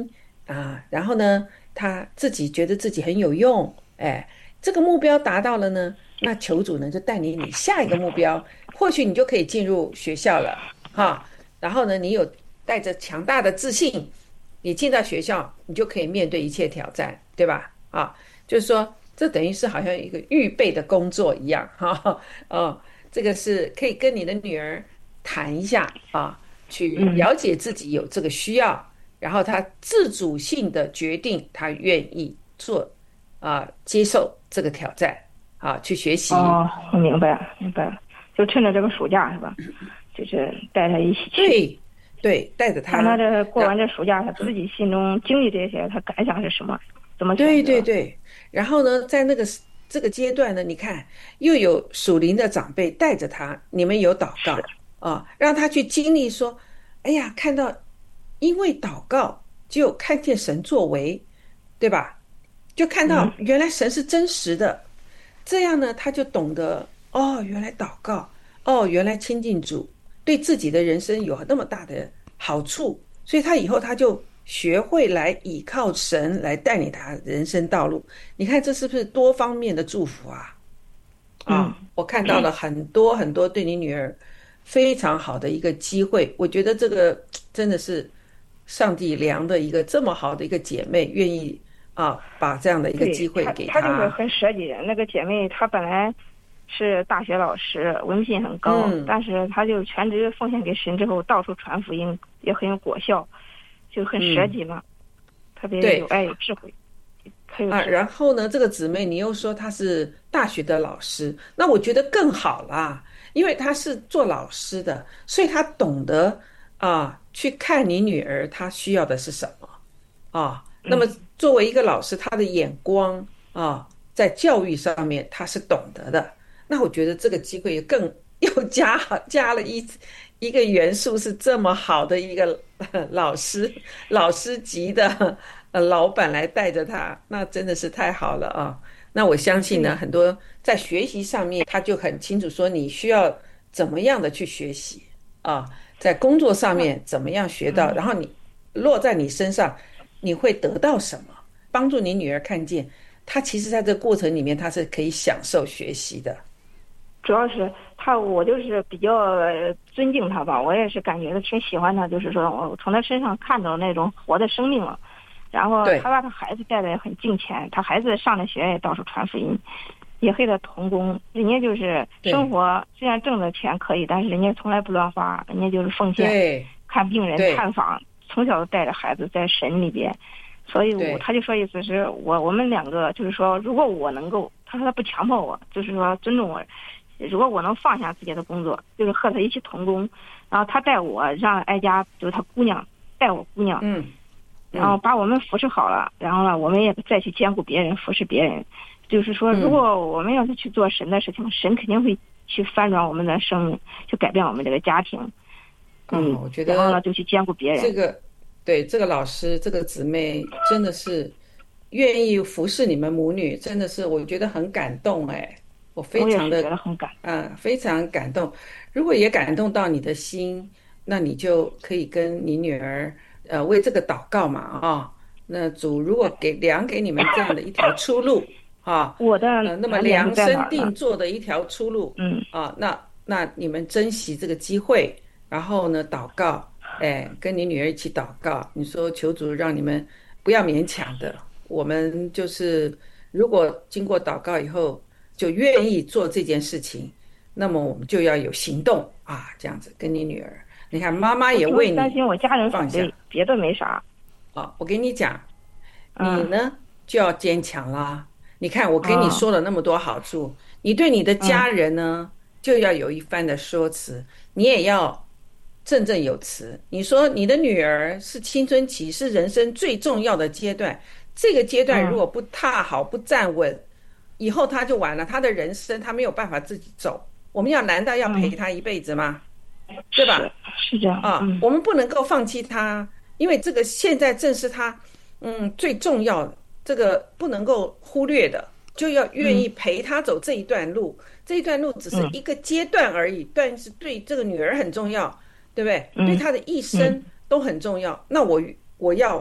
然后呢，他自己觉得自己很有用，这个目标达到了呢，那求主呢就带你下一个目标，或许你就可以进入学校了哈。然后呢，你有带着强大的自信，你进到学校，你就可以面对一切挑战，对吧？就是说，这等于是好像一个预备的工作一样哈。这个是可以跟你的女儿谈一下去了解自己有这个需要，然后她自主性的决定，她愿意做接受这个挑战去学习。 我明白了，就趁着这个暑假是吧？就是带他一起去。 对，带着他。 看他这过完这暑假，他自己心中经历这些，他感想是什么？怎么选择？ 对。然后呢，在这个阶段呢，你看又有属灵的长辈带着他，你们有祷告让他去经历说，哎呀，看到因为祷告就看见神作为，对吧？就看到原来神是真实的，这样呢，他就懂得原来祷告，原来亲近主对自己的人生有那么大的好处，所以他以后他就学会来倚靠神来带领他人生道路。你看这是不是多方面的祝福我看到了很多很多对你女儿非常好的一个机会，我觉得这个真的是上帝量的一个这么好的一个姐妹，愿意把这样的一个机会给她。 她就是很舍己。那个姐妹她本来是大学老师，文凭很高，但是她就全职奉献给神之后，到处传福音，也很有果效，就很舍己嘛，特别有爱有智慧。 然后呢，这个姊妹你又说她是大学的老师，那我觉得更好啦，因为她是做老师的，所以她懂得去看你女儿她需要的是什么那么作为一个老师，她的眼光在教育上面她是懂得的。那我觉得这个机会又加了一个元素，是这么好的一个老师级的老板来带着他，那真的是太好了那我相信呢，很多在学习上面他就很清楚说你需要怎么样的去学习在工作上面怎么样学到，然后你落在你身上你会得到什么，帮助你女儿看见她其实在这个过程里面她是可以享受学习的。 主要是我就是比较尊敬他吧，我也是感觉挺喜欢他，就是说我从他身上看到那种活的生命了。然后他把他孩子带的也很敬虔，他孩子上了学也到处传福音，也和他同工。人家就是生活虽然挣的钱可以，但是人家从来不乱花，人家就是奉献，看病人探访，从小带着孩子在神里边。所以他就说意思是我们两个就是说，如果我能够，他说他不强迫我，就是说尊重我。如果我能放下自己的工作，就是和他一起同工，然后他带我让哀家就是他姑娘带我姑娘，然后把我们扶持好了，然后呢我们也再去兼顾别人，扶持别人。就是说如果我们要是去做神的事情，神肯定会去翻转我们的生命，去改变我们这个家庭。 我觉得然后呢就去兼顾别人。 这个老师这个姊妹真的是愿意服侍你们母女，真的是我觉得很感动我非常的非常感动。如果也感动到你的心，那你就可以跟你女儿为这个祷告嘛那主如果量给你们这样的一条出路我的那么量身定做的一条出路那你们珍惜这个机会，然后呢祷告跟你女儿一起祷告，你说求主让你们不要勉强的，我们就是如果经过祷告以后就愿意做这件事情，那么我们就要有行动这样子跟你女儿。你看妈妈也为你担心我家人反对，别的没啥我跟你讲你呢就要坚强啦。你看我跟你说了那么多好处你对你的家人呢就要有一番的说辞，你也要振振有词。你说你的女儿是青春期，是人生最重要的阶段，这个阶段如果不踏好不站稳以后他就完了，他的人生他没有办法自己走，我们难道要陪他一辈子吗？对吧？ 是这样我们不能够放弃他，因为这个现在正是他最重要的，这个不能够忽略的，就要愿意陪他走这一段路这一段路只是一个阶段而已但是对这个女儿很重要，对不对？对她的一生都很重要那我要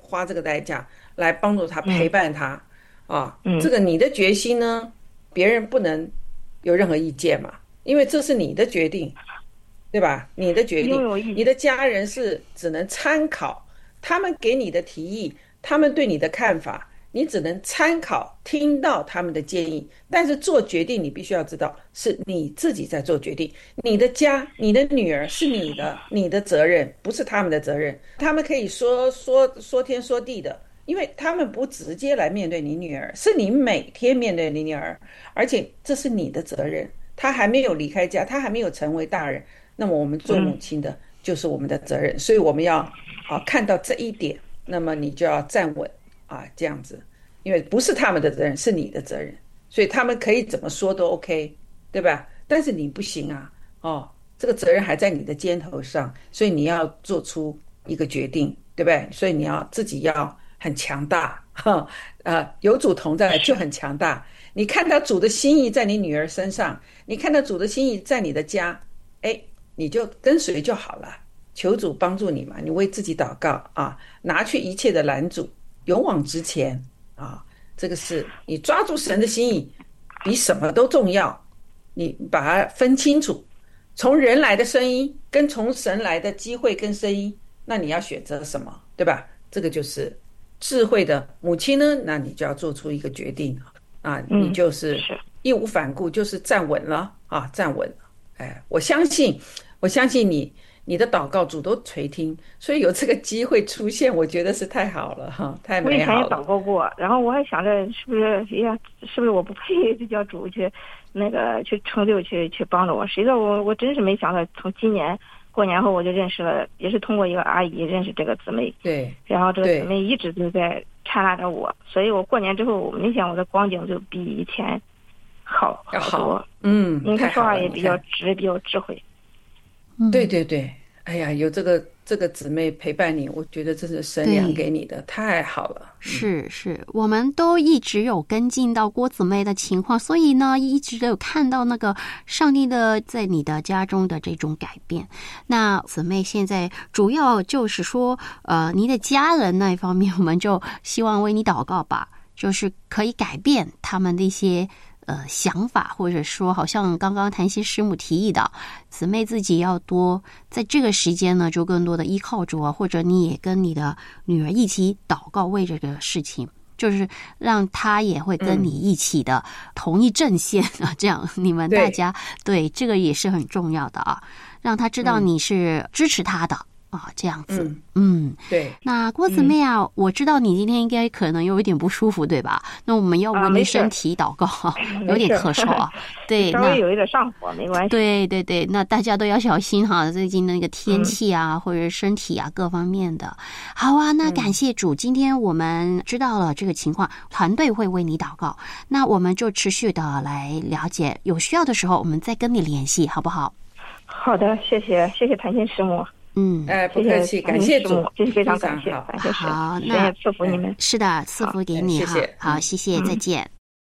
花这个代价来帮助他陪伴他这个你的决心呢，别人不能有任何意见嘛，因为这是你的决定，对吧？你的决定，你的家人是只能参考他们给你的提议，他们对你的看法，你只能参考听到他们的建议，但是做决定你必须要知道是你自己在做决定。你的家，你的女儿是你的责任，不是他们的责任。他们可以说天说地的，因为他们不直接来面对你女儿，是你每天面对你女儿，而且这是你的责任。他还没有离开家，他还没有成为大人，那么我们做母亲的就是我们的责任。所以我们要看到这一点，那么你就要站稳这样子，因为不是他们的责任，是你的责任。所以他们可以怎么说都 OK， 对吧？但是你不行这个责任还在你的肩头上，所以你要做出一个决定，对不对？所以你要自己要很强大有主同在就很强大。你看到主的心意在你女儿身上，你看到主的心意在你的家，你就跟随就好了。求主帮助你嘛，你为自己祷告拿去一切的拦阻，勇往直前这个是你抓住神的心意比什么都重要。你把它分清楚，从人来的声音跟从神来的机会跟声音，那你要选择什么，对吧？这个就是智慧的母亲呢，那你就要做出一个决定你就是义无反顾，就是站稳了站稳了。我相信你的祷告主都垂听，所以有这个机会出现，我觉得是太好了太美好了。 我以前也祷告过，然后我还想着是不是我不配就叫主去去成就去帮着我。谁知道我真是没想到，从今年过年后我就认识了，也是通过一个阿姨认识这个姊妹。 对， 然后这个姊妹一直都在搀拉着我，所以我过年之后，我明显我的光景就比以前好多。因为她说话也比较直，比较智慧。 对对对，哎呀，有这个姊妹陪伴你，我觉得这是神良给你的，太好了。 是，我们都一直有跟进到郭姊妹的情况，所以呢，一直都有看到那个上帝的在你的家中的这种改变。那姊妹现在主要就是说，你的家人那一方面，我们就希望为你祷告吧，就是可以改变他们的一些想法，或者说好像刚刚谭鑫师母提议的，姊妹自己要多在这个时间呢，就更多的依靠主或者你也跟你的女儿一起祷告，为这个事情，就是让她也会跟你一起的同一阵线这样你们大家对这个也是很重要的让她知道你是支持她的这样子。 对。 那郭姊妹我知道你今天应该可能有一点不舒服，对吧？那我们要为你身体祷告有点咳嗽对， 稍微有一点上火没关系。 对对对，那大家都要小心最近那个天气或者身体各方面的。好那感谢主，今天我们知道了这个情况，团队会为你祷告，那我们就持续的来了解，有需要的时候我们再跟你联系，好不好？ 好的，谢谢谭鑫师母。 不客气，感谢主， 真是非常感谢，感谢神。 好，那赐福你们。 是的，赐福给你谢谢。 好，谢谢，再见。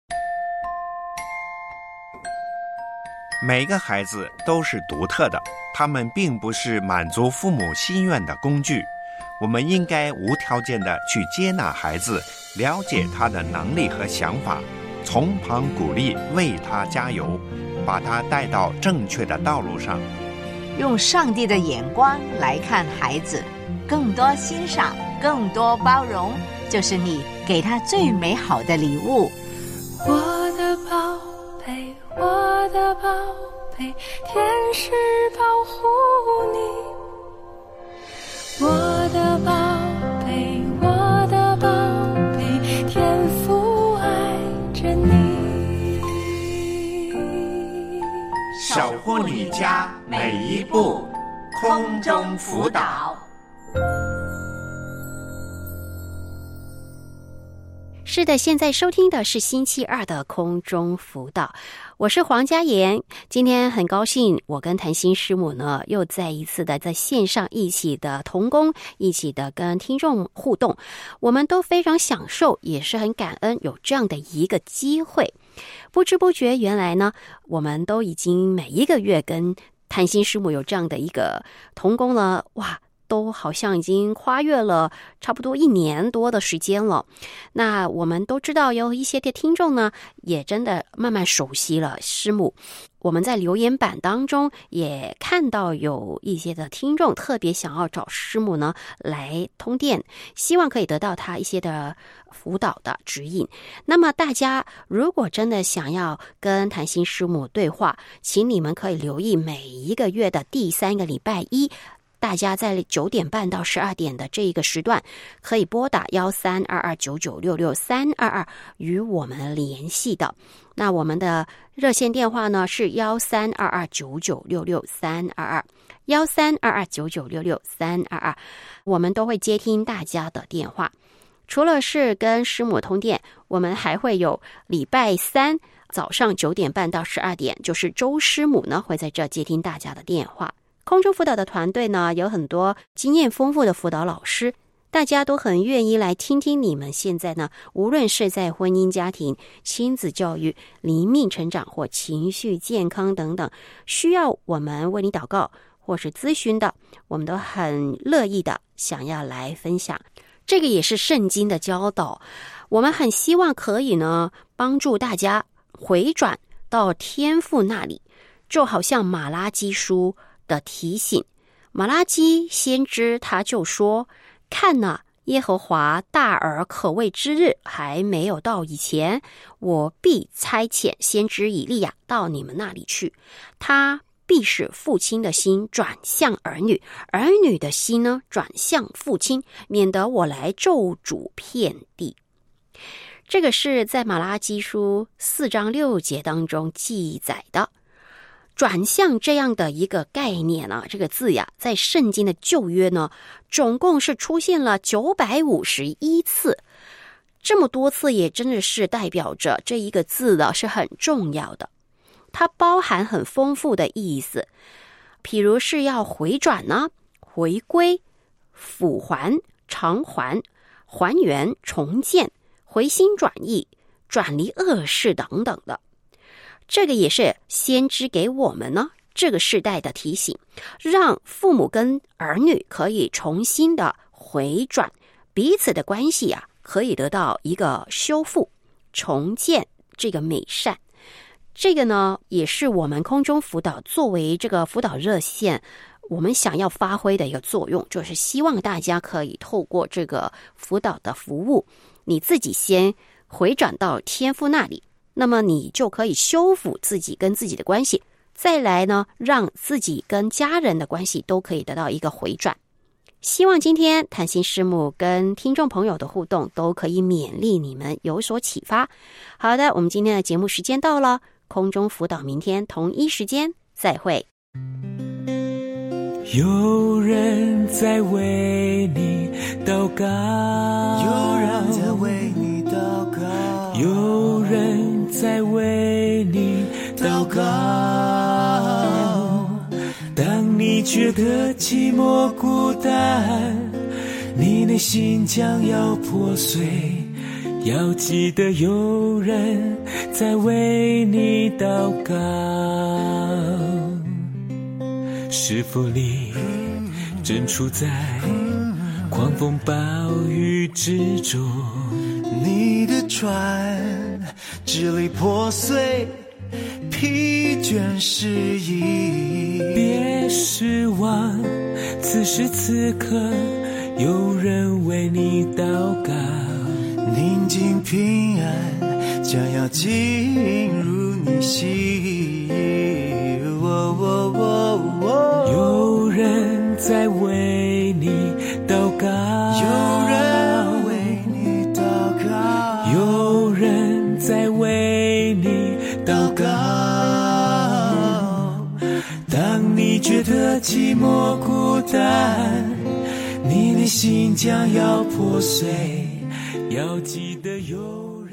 每个孩子都是独特的，他们并不是满足父母心愿的工具。我们应该无条件的去接纳孩子，了解他的能力和想法，从旁鼓励，为他加油，把他带到正确的道路上。 用上帝的眼光来看孩子，更多欣赏，更多包容，就是你给他最美好的礼物。 我的宝贝，我的宝贝，天使保护你。我的宝贝，我的宝贝，天父爱着你。 守护你家每一步，空中辅导。 是的，现在收听的是星期二的空中辅导，我是黄嘉妍。今天很高兴，我跟谭鑫师母呢又再一次的在线上一起的同工，一起的跟听众互动，我们都非常享受，也是很感恩有这样的一个机会。不知不觉，原来呢，我们都已经每一个月跟谭鑫师母有这样的一个同工了，哇， 都好像已经跨越了差不多1年多的时间了。那我们都知道有一些的听众呢，也真的慢慢熟悉了师母。我们在留言板当中也看到有一些的听众特别想要找师母呢来通电，希望可以得到他一些的辅导的指引。那么大家如果真的想要跟谈心师母对话，请你们可以留意每一个月的第3个礼拜一，大家在9点半到12点的这一个时段，可以拨打132299662322与我们联系的。那我们的热线电话呢是132299662322，132299662322，我们都会接听大家的电话。除了是跟师母通电，我们还会有礼拜3早上9点半到12点，就是周师母呢会在这接听大家的电话。空中辅导的团队呢，有很多经验丰富的辅导老师，大家都很愿意来听听你们现在呢，无论是在婚姻家庭、亲子教育、灵命成长或情绪健康等等，需要我们为你祷告或是咨询的，我们都很乐意的想要来分享。这个也是圣经的教导，我们很希望可以呢帮助大家回转到天父那里，就好像马拉基书的提醒。马拉基先知他就说，看哪，耶和华大而可畏之日还没有到以前，我必差遣先知以利亚到你们那里去，他必使父亲的心转向儿女，儿女的心呢转向父亲，免得我来咒诅遍地。这个是在马拉基书4章6节当中记载的。转向这样的一个概念啊，这个字呀，在圣经的旧约呢，总共是出现了951次。这么多次也真的是代表着这一个字呢是很重要的，它包含很丰富的意思，譬如是要回转呢、回归、复还、偿还、还原、重建、回心转意、转离恶事等等的。这个也是先知给我们呢这个世代的提醒，让父母跟儿女可以重新的回转，彼此的关系啊可以得到一个修复、重建，这个美善。这个呢也是我们空中辅导作为这个辅导热线我们想要发挥的一个作用，就是希望大家可以透过这个辅导的服务，你自己先回转到天父那里，那么你就可以修复自己跟自己的关系，再来呢让自己跟家人的关系都可以得到一个回转。希望今天谈心师母跟听众朋友的互动都可以勉励你们有所启发。好的，我们今天的节目时间到了，空中辅导明天同一时间再会。 有人在为你祷告，有人在为你祷告，有人在为你祷告。当你觉得寂寞孤单，你内心将要破碎，要记得有人在为你祷告。是否你正处在狂风暴雨之中，你的船支离破碎，疲倦失意，别失望，此时此刻有人为你祷告，宁静平安将要进入你心。有人在为你祷告，有人为你祷告，有人在为你祷告。当你觉得寂寞孤单，你内心将要破碎，要记得有